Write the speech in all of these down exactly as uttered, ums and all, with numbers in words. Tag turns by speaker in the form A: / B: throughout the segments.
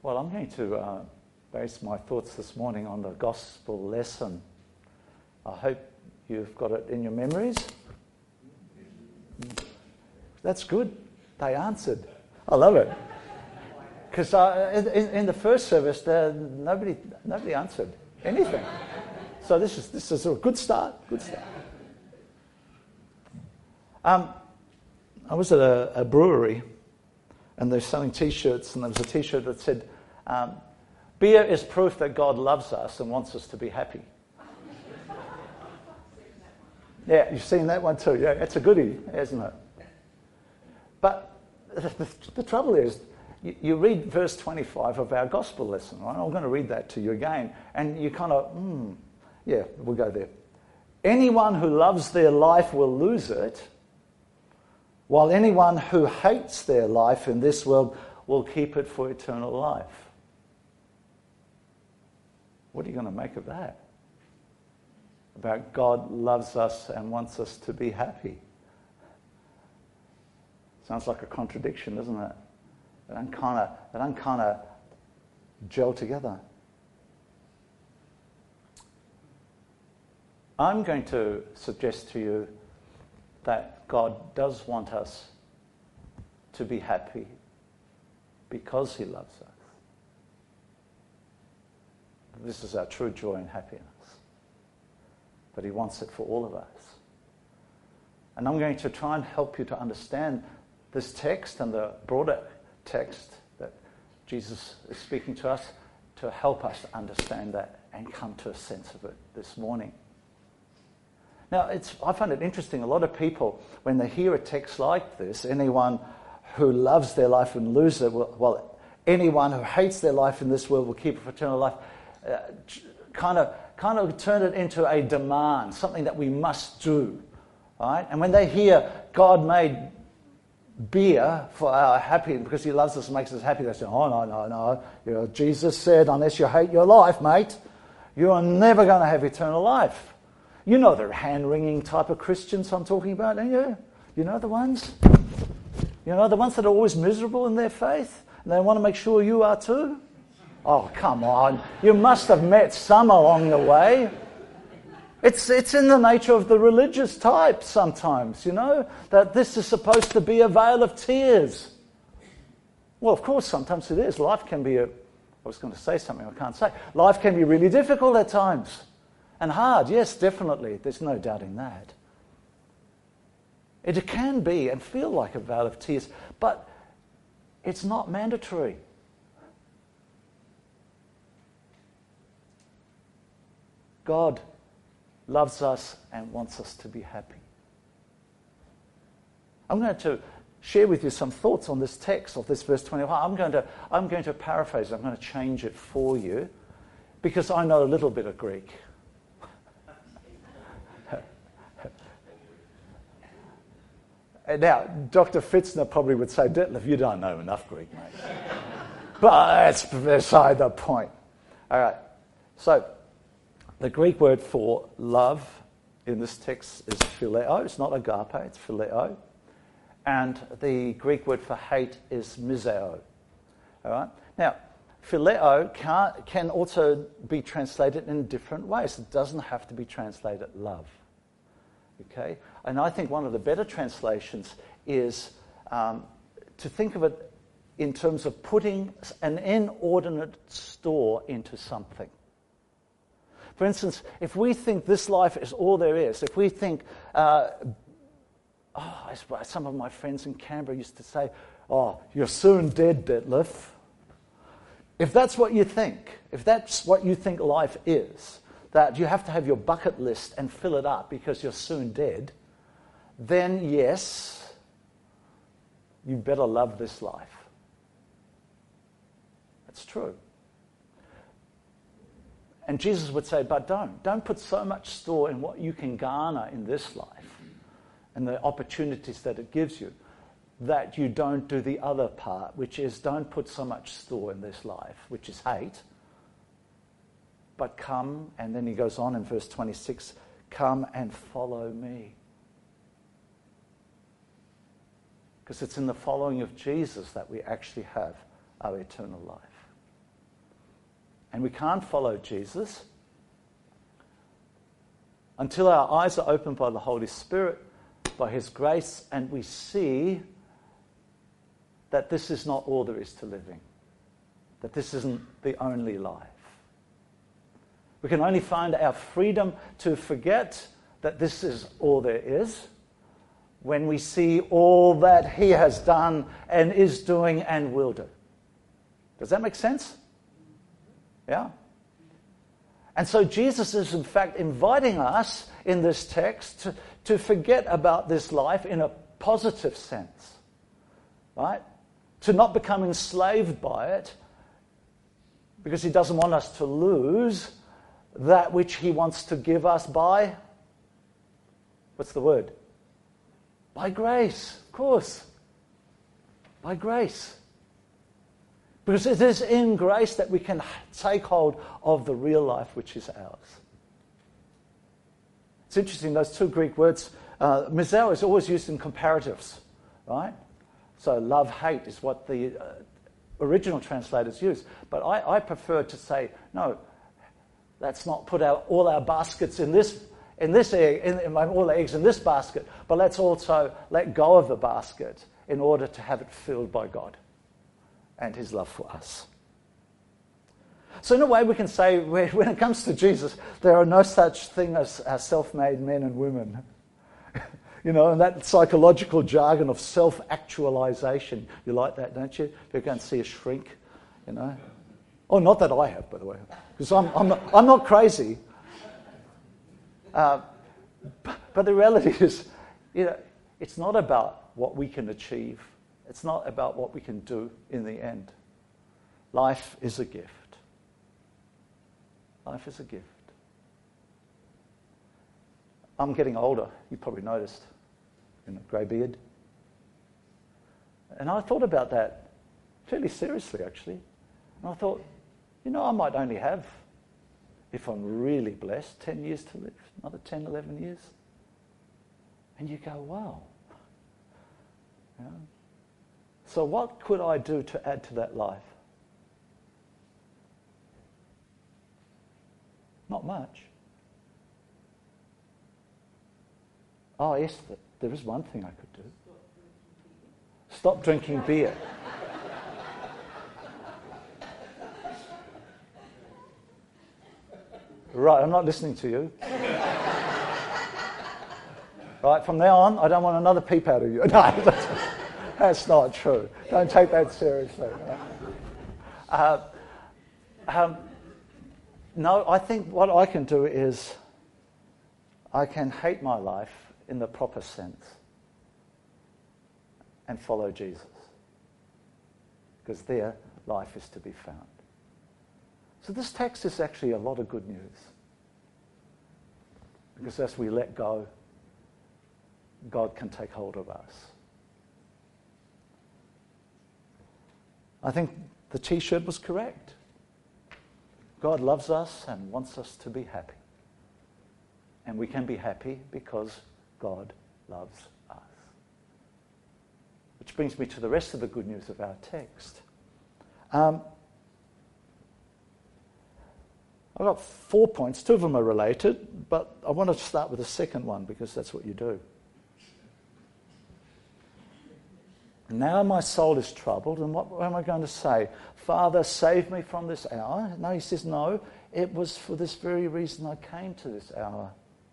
A: Well, I'm going to uh, base my thoughts this morning on the gospel lesson. I hope you've got it in your memories. That's good. They answered. I love it. Because uh, in, in the first service, uh, nobody nobody answered anything. So this is this is a good start. Good start. Um, I was at a, a brewery, and they're selling T-shirts, and there was a T-shirt that said, um, "Beer is proof that God loves us and wants us to be happy." Yeah, you've seen that one too. Yeah, it's a goodie, isn't it? But the, the trouble is, you, you read verse twenty-five of our gospel lesson, right? I'm going to read that to you again, and you kind of, hmm, yeah, we'll go there. Anyone who loves their life will lose it, while anyone who hates their life in this world will keep it for eternal life. What are you going to make of that? About God loves us and wants us to be happy. Sounds like a contradiction, doesn't it? They don't kind of, they don't kind of gel together. I'm going to suggest to you that God does want us to be happy because he loves us. This is our true joy and happiness. But he wants it for all of us. And I'm going to try and help you to understand this text and the broader text that Jesus is speaking to us, to help us understand that and come to a sense of it this morning. Now, it's, I find it interesting. A lot of people, when they hear a text like this, anyone who loves their life and loses it, will, well, anyone who hates their life in this world will keep it for eternal life, uh, kind of kind of turn it into a demand, something that we must do, right? And when they hear God made beer for our happiness because he loves us and makes us happy, they say, oh, no, no, no. You know, Jesus said, unless you hate your life, mate, you are never going to have eternal life. You know the hand-wringing type of Christians I'm talking about, don't you? You know the ones? You know the ones that are always miserable in their faith? And they want to make sure you are too? Oh, come on. You must have met some along the way. It's it's in the nature of the religious type sometimes, you know, that this is supposed to be a vale of tears. Well, of course, sometimes it is. Life can be a... I was going to say something I can't say. Life can be really difficult at times. And hard, yes, definitely. There's no doubting that. It can be and feel like a vale of tears, but it's not mandatory. God loves us and wants us to be happy. I'm going to share with you some thoughts on this text of this verse twenty-one. I'm going to, I'm going to paraphrase it. I'm going to change it for you because I know a little bit of Greek. Now, Doctor Fitzner probably would say, Detlef, you don't know enough Greek, mate. But that's beside the point. All right. So, the Greek word for love in this text is phileo. It's not agape, it's phileo. And the Greek word for hate is miseo. All right? Now, phileo can, can also be translated in different ways. It doesn't have to be translated love. Okay? And I think one of the better translations is um, to think of it in terms of putting an inordinate store into something. For instance, if we think this life is all there is, if we think, uh, oh, some of my friends in Canberra used to say, oh, you're soon dead, Detlef. If that's what you think, if that's what you think life is, that you have to have your bucket list and fill it up because you're soon dead, then yes, you better love this life. That's true. And Jesus would say, but don't. Don't put so much store in what you can garner in this life and the opportunities that it gives you that you don't do the other part, which is don't put so much store in this life, which is hate. But come, and then he goes on in verse twenty-six, come and follow me. Because it's in the following of Jesus that we actually have our eternal life. And we can't follow Jesus until our eyes are opened by the Holy Spirit, by His grace, and we see that this is not all there is to living, that this isn't the only life. We can only find our freedom to forget that this is all there is when we see all that He has done and is doing and will do. Does that make sense? Yeah? And so Jesus is in fact inviting us in this text to, to forget about this life in a positive sense, right? To not become enslaved by it, because He doesn't want us to lose that which He wants to give us by, what's the word? By grace, of course. By grace. Because it is in grace that we can take hold of the real life which is ours. It's interesting, those two Greek words, uh, miseo is always used in comparatives, right? So love, hate is what the uh, original translators use. But I, I prefer to say, no, let's not put our, all our baskets in this in this egg, in, in all the eggs in this basket, but let's also let go of the basket in order to have it filled by God and His love for us. So in a way we can say, when it comes to Jesus, there are no such thing as, as self-made men and women. You know, and that psychological jargon of self-actualization. You like that, don't you? If you go and see a shrink, you know. Oh, not that I have, by the way, because I'm, I'm, not, I'm not crazy. Uh, but, but the reality is, you know, it's not about what we can achieve. It's not about what we can do in the end. Life is a gift. Life is a gift. I'm getting older. You probably noticed. You know, grey beard. And I thought about that fairly seriously, actually. And I thought, you know, I might only have, if I'm really blessed, ten years to live. Another ten, eleven years. And you go, wow. You know? So what could I do to add to that life? Not much. Oh, yes, there is one thing I could do. Stop drinking beer. Right, I'm not listening to you. Right, from now on, I don't want another peep out of you. No, that's, that's not true. Don't take that seriously. Right? Uh, um, no, I think what I can do is I can hate my life in the proper sense and follow Jesus. Because there, life is to be found. So this text is actually a lot of good news. Because as we let go, God can take hold of us. I think the T-shirt was correct. God loves us and wants us to be happy. And we can be happy because God loves us. Which brings me to the rest of the good news of our text. Um, I've got four points. Two of them are related, but I want to start with the second one because that's what you do. Now my soul is troubled, and what am I going to say? Father, save me from this hour. No, he says, no, it was for this very reason I came to this hour.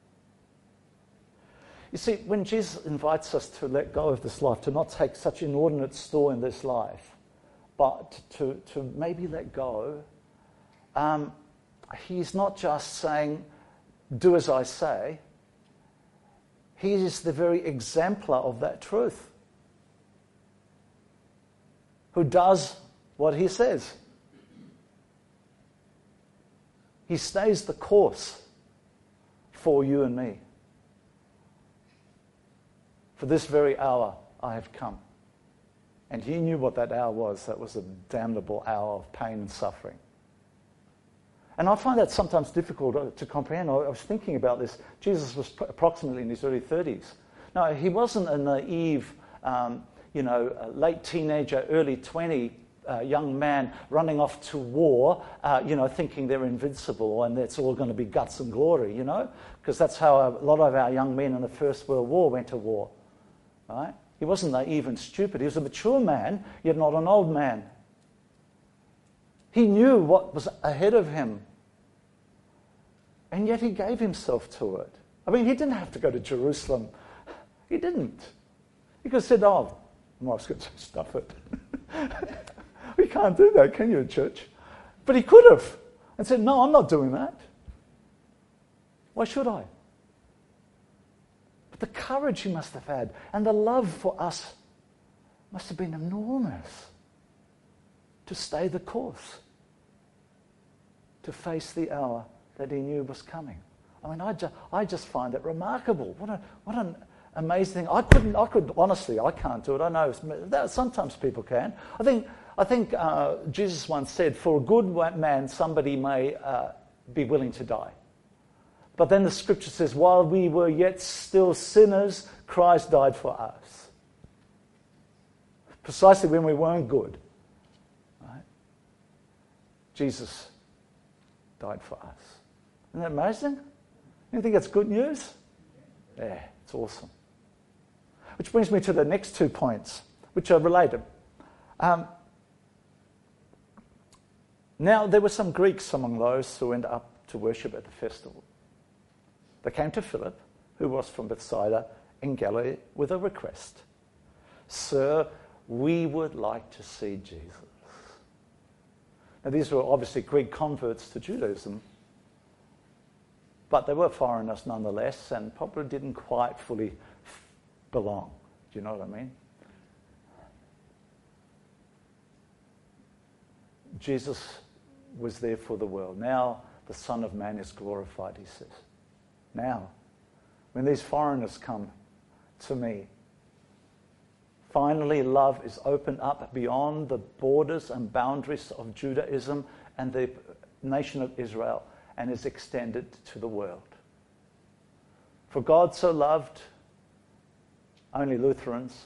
A: You see, when Jesus invites us to let go of this life, to not take such inordinate store in this life, but to, to maybe let go, um, he's not just saying, do as I say. He is the very exemplar of that truth, who does what he says. He stays the course for you and me. For this very hour I have come. And he knew what that hour was. That was a damnable hour of pain and suffering. And I find that sometimes difficult to comprehend. I was thinking about this. Jesus was approximately in his early thirties. Now, he wasn't a naive, um, you know, a late teenager, early twenty uh, young man running off to war, uh, you know, thinking they're invincible and it's all going to be guts and glory, you know, because that's how a lot of our young men in the First World War went to war, right? He wasn't naive and stupid. He was a mature man, yet not an old man. He knew what was ahead of him, and yet he gave himself to it. I mean, he didn't have to go to Jerusalem. He didn't. He could have said, oh, well, I was going to stuff it. We can't do that, can you, church? But he could have and said, no, I'm not doing that. Why should I? But the courage he must have had and the love for us must have been enormous to stay the course, to face the hour that he knew was coming. I mean, I, ju- I just find it remarkable. What a what an amazing thing. I couldn't, I could, honestly, I can't do it. I know that sometimes people can. I think, I think uh, Jesus once said, for a good man, somebody may uh, be willing to die. But then the scripture says, while we were yet still sinners, Christ died for us. Precisely when we weren't good, right? Jesus died for us. Isn't that amazing? You think that's good news? Yeah, it's awesome. Which brings me to the next two points, which are related. Um, now, there were some Greeks among those who went up to worship at the festival. They came to Philip, who was from Bethsaida in Galilee, with a request. Sir, we would like to see Jesus. Now, these were obviously Greek converts to Judaism, but they were foreigners nonetheless and probably didn't quite fully belong. Do you know what I mean? Jesus was there for the world. Now the Son of Man is glorified, he says. Now, when these foreigners come to me, finally love is opened up beyond the borders and boundaries of Judaism and the nation of Israel and is extended to the world. For God so loved only Lutherans,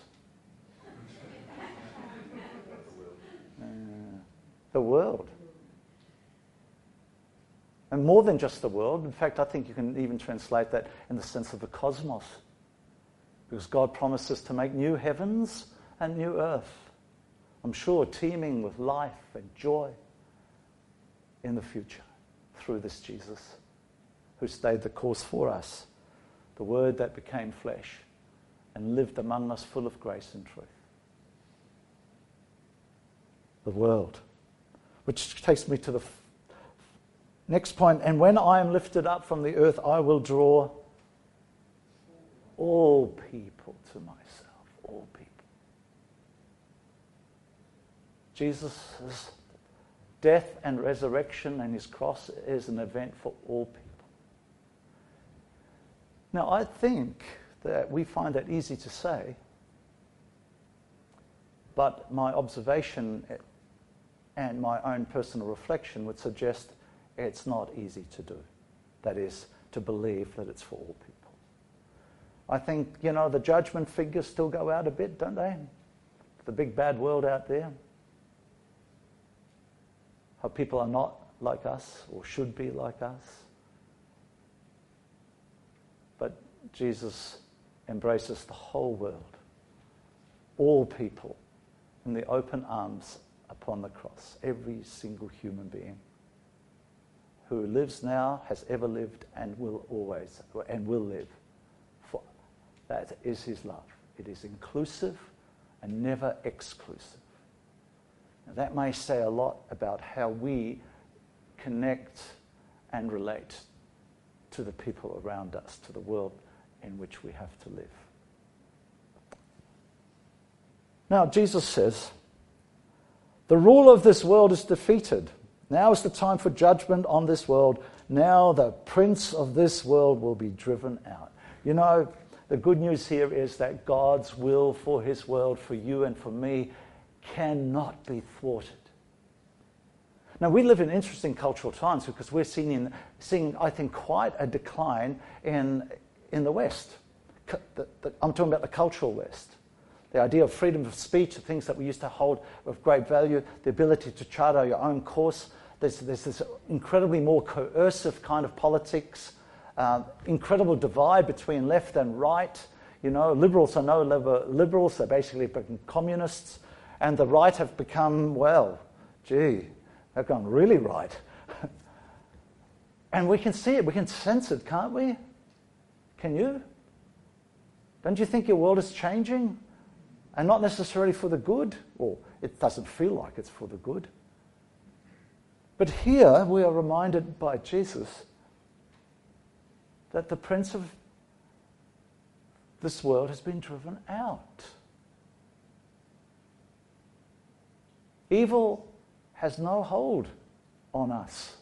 A: uh, the world. And more than just the world. In fact, I think you can even translate that in the sense of the cosmos. Because God promises to make new heavens and new earth. I'm sure teeming with life and joy in the future through this Jesus who stayed the course for us. The Word that became flesh and lived among us full of grace and truth. The world. Which takes me to the f- next point. And when I am lifted up from the earth, I will draw all people to myself. All people. Jesus' death and resurrection and his cross is an event for all people. Now, I think that we find that easy to say, but my observation and my own personal reflection would suggest it's not easy to do. That is, to believe that it's for all people. I think, you know, the judgment figures still go out a bit, don't they? The big bad world out there. How people are not like us or should be like us. But Jesus embraces the whole world, all people, in the open arms upon the cross, every single human being who lives now, has ever lived, and will always, and will live. For that is his love. It is inclusive and never exclusive. Now, that may say a lot about how we connect and relate to the people around us, to the world in which we have to live. Now, Jesus says, the rule of this world is defeated. Now is the time for judgment on this world. Now the prince of this world will be driven out. You know, the good news here is that God's will for his world, for you and for me, cannot be thwarted. Now, we live in interesting cultural times because we're seeing, seeing I think, quite a decline in, in the West. The, the, I'm talking about the cultural West. The idea of freedom of speech, the things that we used to hold of great value, the ability to chart your own course. There's, there's this incredibly more coercive kind of politics, uh, incredible divide between left and right. You know, liberals are no longer liberals, they're basically become communists, and the right have become, well, gee, they've gone really right. And we can see it, we can sense it, can't we? Can you? Don't you think your world is changing? And not necessarily for the good, or it doesn't feel like it's for the good. But here we are reminded by Jesus that the prince of this world has been driven out. Evil has no hold on us.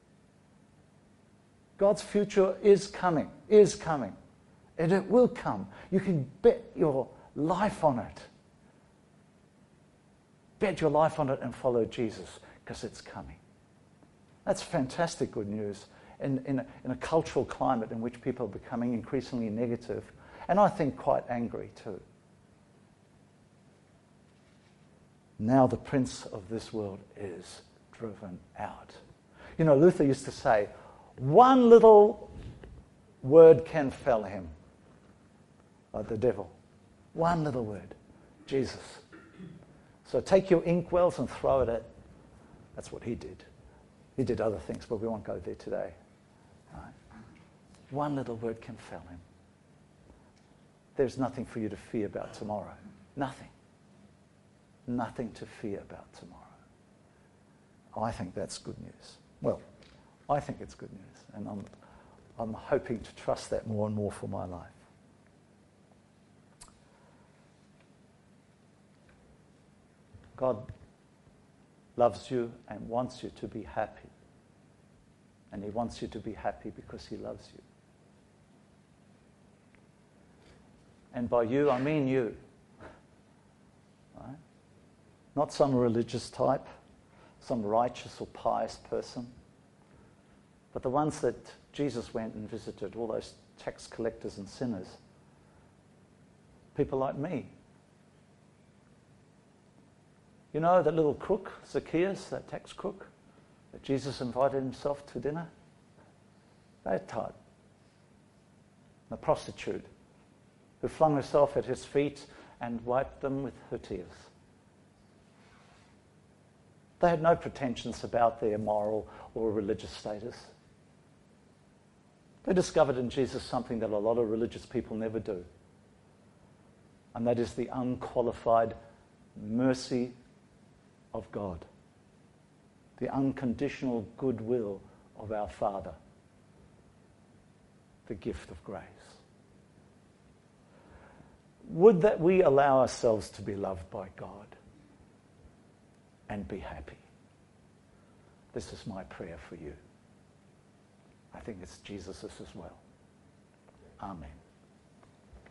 A: God's future is coming, is coming, and it will come. You can bet your life on it. Bet your life on it and follow Jesus, because it's coming. That's fantastic good news in, in, a, in a cultural climate in which people are becoming increasingly negative, and I think quite angry too. Now the prince of this world is driven out. You know, Luther used to say, one little word can fell him, like the devil. One little word, Jesus. So take your inkwells and throw it at, that's what he did. He did other things, but we won't go there today. Right? One little word can fell him. There's nothing for you to fear about tomorrow. Nothing. Nothing to fear about tomorrow. I think that's good news. Well, I think it's good news, and I'm, I'm hoping to trust that more and more for my life. God loves you and wants you to be happy. And he wants you to be happy because he loves you. And by you, I mean you. Right? Not some religious type, some righteous or pious person, but the ones that Jesus went and visited, all those tax collectors and sinners. People like me. You know that little crook, Zacchaeus, that tax crook, that Jesus invited himself to dinner? That type. The prostitute who flung herself at his feet and wiped them with her tears. They had no pretensions about their moral or religious status. They discovered in Jesus something that a lot of religious people never do. And that is the unqualified mercy of God. The unconditional goodwill of our Father. The gift of grace. Would that we allow ourselves to be loved by God and be happy. This is my prayer for you. I think it's Jesus's as well. Amen.